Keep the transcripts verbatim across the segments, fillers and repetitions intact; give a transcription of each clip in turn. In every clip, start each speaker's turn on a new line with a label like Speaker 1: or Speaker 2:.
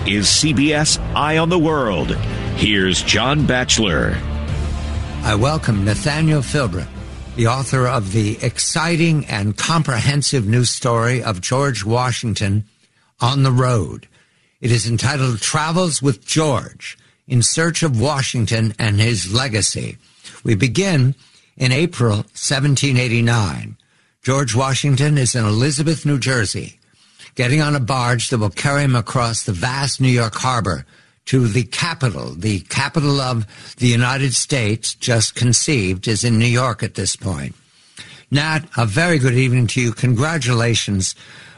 Speaker 1: is C B S Eye on the World. Here's John Batchelor.
Speaker 2: I welcome Nathaniel Philbrick, the author of the exciting and comprehensive new story of George Washington on the road. It is entitled Travels with George, in Search of Washington and His Legacy. We begin in April seventeen eighty-nine. George Washington is in Elizabeth, New Jersey, getting on a barge that will carry him across the vast New York harbor to the capital. The capital of the United States, just conceived, is in New York at this point. Nat, a very good evening to you. Congratulations.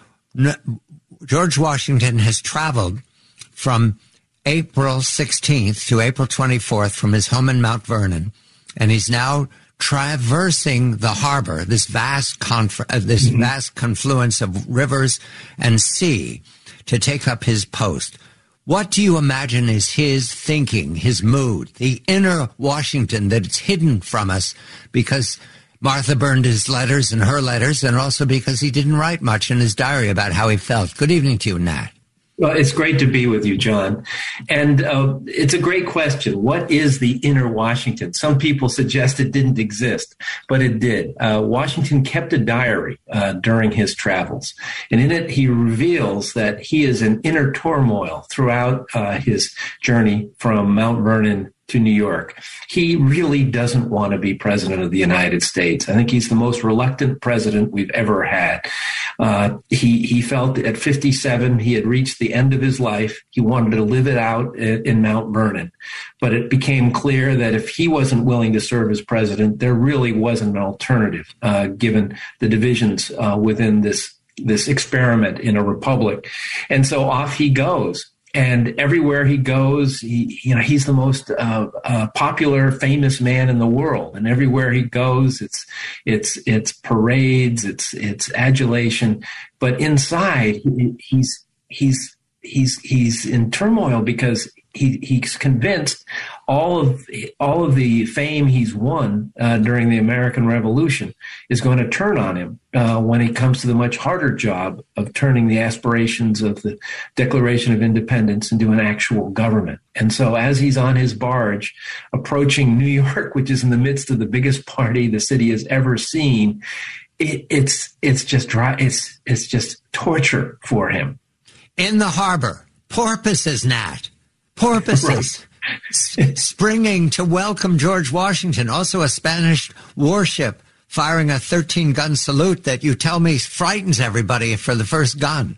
Speaker 2: George Washington has traveled from April sixteenth to April twenty-fourth from his home in Mount Vernon, and he's now traversing the harbor, this vast conf- uh, this mm-hmm. vast confluence of rivers and sea, to take up his post. What do you imagine is his thinking, his mood, the inner Washington that's hidden from us because Martha burned his letters and her letters, and also because he didn't write much in his diary about how he felt? Good evening to you, Nat.
Speaker 3: Well, it's great to be with you, John. And uh, it's a great question. What is the inner Washington? Some people suggest it didn't exist, but it did. Uh, Washington kept a diary uh, during his travels. And in it, he reveals that he is in inner turmoil throughout uh, his journey from Mount Vernon to New York. He really doesn't want to be president of the United States. I think he's the most reluctant president we've ever had. Uh, he he felt at fifty-seven he had reached the end of his life. He wanted to live it out in, in Mount Vernon. But it became clear that if he wasn't willing to serve as president, there really wasn't an alternative, uh, given the divisions uh, within this this experiment in a republic. And so off he goes. And everywhere he goes, he, you know, he's the most uh, uh, popular, famous man in the world. And everywhere he goes, it's it's it's parades, it's it's adulation. But inside, he, he's he's he's he's in turmoil because he he's convinced all of all of the fame he's won uh, during the American Revolution is going to turn on him uh, when it comes to the much harder job of turning the aspirations of the Declaration of Independence into an actual government. And so as he's on his barge approaching New York, which is in the midst of the biggest party the city has ever seen, it, it's it's just dry, it's it's just torture for him.
Speaker 2: In the harbor, porpoises, Nat. Porpoises right. springing to welcome George Washington. Also a Spanish warship firing a thirteen-gun salute that you tell me frightens everybody for the first gun.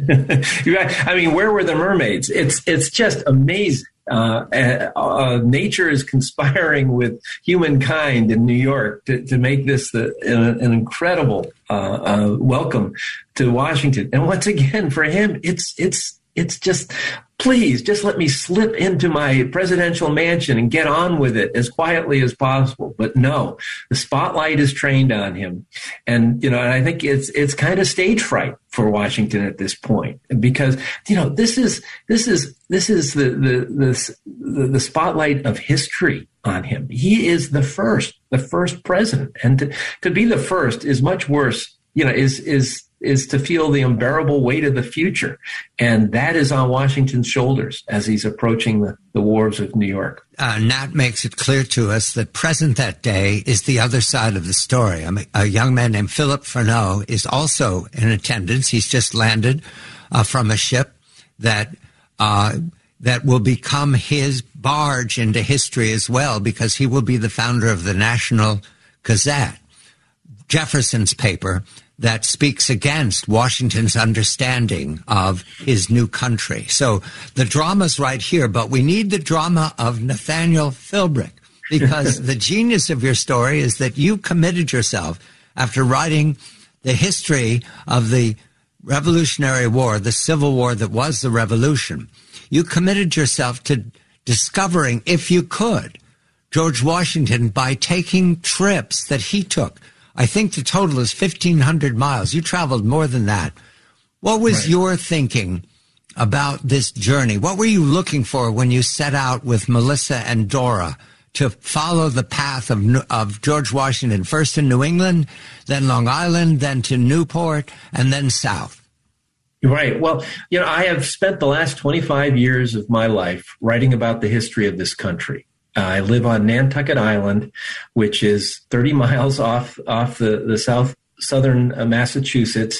Speaker 3: I mean, where were the mermaids? It's it's just amazing. Uh, uh, nature is conspiring with humankind in New York to, to make this the, an, an incredible uh, uh, welcome to Washington. And once again, for him, it's it's it's just, please, just let me slip into my presidential mansion and get on with it as quietly as possible. But no, the spotlight is trained on him. And, you know, and I think it's, it's kind of stage fright for Washington at this point, because, you know, this is, this is, this is the, the, the, the, the spotlight of history on him. He is the first, the first president. And to, to be the first is much worse, you know, is, is, is to feel the unbearable weight of the future. And that is on Washington's shoulders as he's approaching the, the wharves of New York.
Speaker 2: Uh, Nat makes it clear to us that present that day is the other side of the story. I mean, a young man named Philip Freneau is also in attendance. He's just landed uh, from a ship that uh, that will become his barge into history as well, because he will be the founder of the National Gazette, Jefferson's paper, that speaks against Washington's understanding of his new country. So the drama's right here, but we need the drama of Nathaniel Philbrick, because the genius of your story is that you committed yourself, after writing the history of the Revolutionary War, the Civil War that was the Revolution, you committed yourself to discovering, if you could, George Washington by taking trips that he took. I think the total is fifteen hundred miles. You traveled more than that. What was right. your thinking about this journey? What were you looking for when you set out with Melissa and Dora to follow the path of, of George Washington, first in New England, then Long Island, then to Newport, and then south?
Speaker 3: Right. Well, you know, I have spent the last twenty-five years of my life writing about the history of this country. Uh, I live on Nantucket Island, which is thirty miles off off the, the south southern uh, Massachusetts,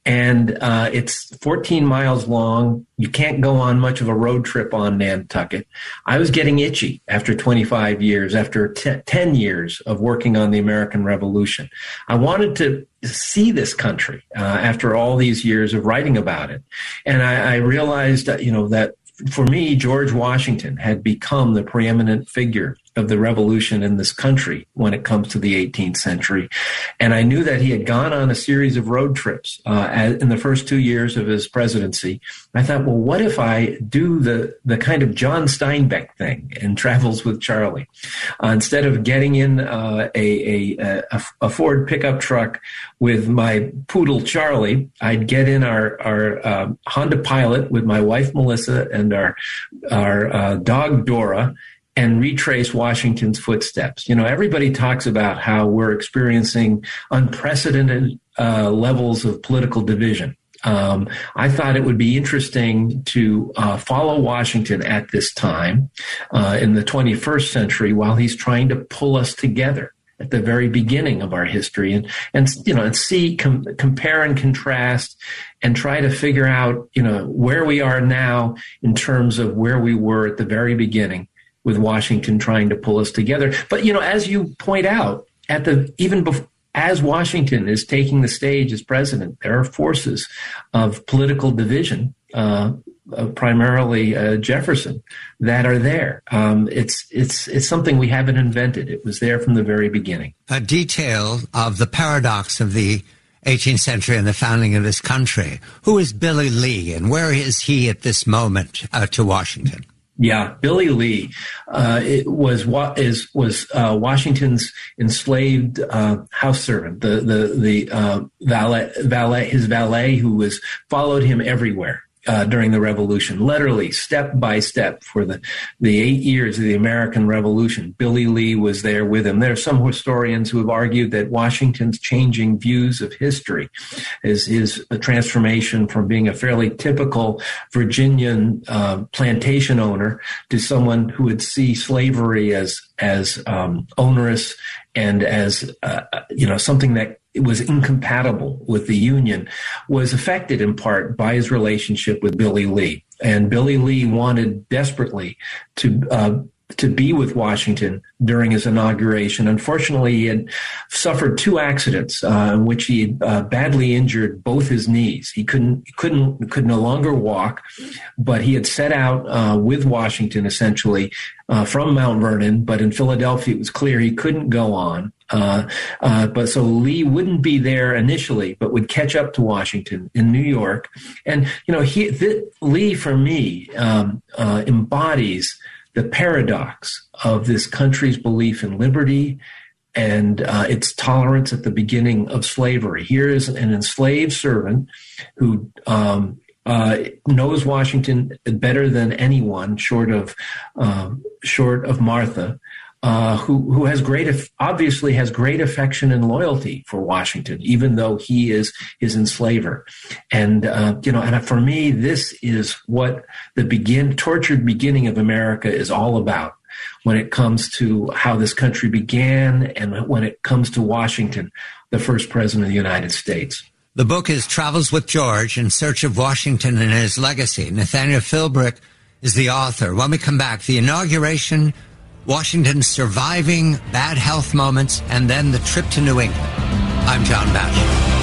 Speaker 3: and uh, it's fourteen miles long. You can't go on much of a road trip on Nantucket. I was getting itchy after twenty-five years, after t- ten years of working on the American Revolution. I wanted to see this country uh, after all these years of writing about it. And I, I realized, that, you know, that for me, George Washington had become the preeminent figure of the revolution in this country when it comes to the eighteenth century. And I knew that he had gone on a series of road trips uh, in the first two years of his presidency. I thought, well, what if I do the, the kind of John Steinbeck thing in Travels with Charlie? Uh, instead of getting in uh, a, a, a, a Ford pickup truck with my poodle Charlie, I'd get in our, our uh, Honda Pilot with my wife Melissa and our, our uh, dog Dora, and retrace Washington's footsteps. You know, everybody talks about how we're experiencing unprecedented uh, levels of political division. Um, I thought it would be interesting to uh, follow Washington at this time uh, in the twenty-first century while he's trying to pull us together at the very beginning of our history, and and you know, and see com- compare and contrast, and try to figure out, you know, where we are now in terms of where we were at the very beginning, with Washington trying to pull us together. But, you know, as you point out, at the even before, as Washington is taking the stage as president, there are forces of political division, uh, uh, primarily uh, Jefferson, that are there. Um, it's it's it's something we haven't invented. It was there from the very beginning.
Speaker 2: A detail of the paradox of the eighteenth century and the founding of this country. Who is Billy Lee, and where is he at this moment uh, to Washington?
Speaker 3: Yeah, Billy Lee uh, it was is was uh, Washington's enslaved uh, house servant, the the the uh, valet, valet, his valet, who was followed him everywhere uh, during the Revolution, literally step by step for the the eight years of the American Revolution. Billy Lee was there with him. There are some historians who have argued that Washington's changing views of history is his transformation from being a fairly typical Virginian uh, plantation owner to someone who would see slavery as as um, onerous and as uh, you know, something that was incompatible with the Union, was affected in part by his relationship with Billy Lee. And Billy Lee wanted desperately to uh, to be with Washington during his inauguration. Unfortunately, he had suffered two accidents uh, in which he had uh, badly injured both his knees. He couldn't couldn't could no longer walk, but he had set out uh, with Washington essentially uh, from Mount Vernon. But in Philadelphia, it was clear he couldn't go on. Uh, uh, but so Lee wouldn't be there initially, but would catch up to Washington in New York. And, you know, he, th- Lee, for me, um, uh, embodies the paradox of this country's belief in liberty and uh, its tolerance at the beginning of slavery. Here is an enslaved servant who um, uh, knows Washington better than anyone, short of uh, short of Martha. Uh, who who has great, obviously has great affection and loyalty for Washington, even though he is his enslaver. And, uh, you know, and for me, this is what the begin tortured beginning of America is all about when it comes to how this country began and when it comes to Washington, the first president of the United States.
Speaker 2: The book is Travels with George, In Search of Washington and His Legacy. Nathaniel Philbrick is the author. When we come back, the inauguration, Washington's surviving bad health moments, and then the trip to New England. I'm John Batchelor.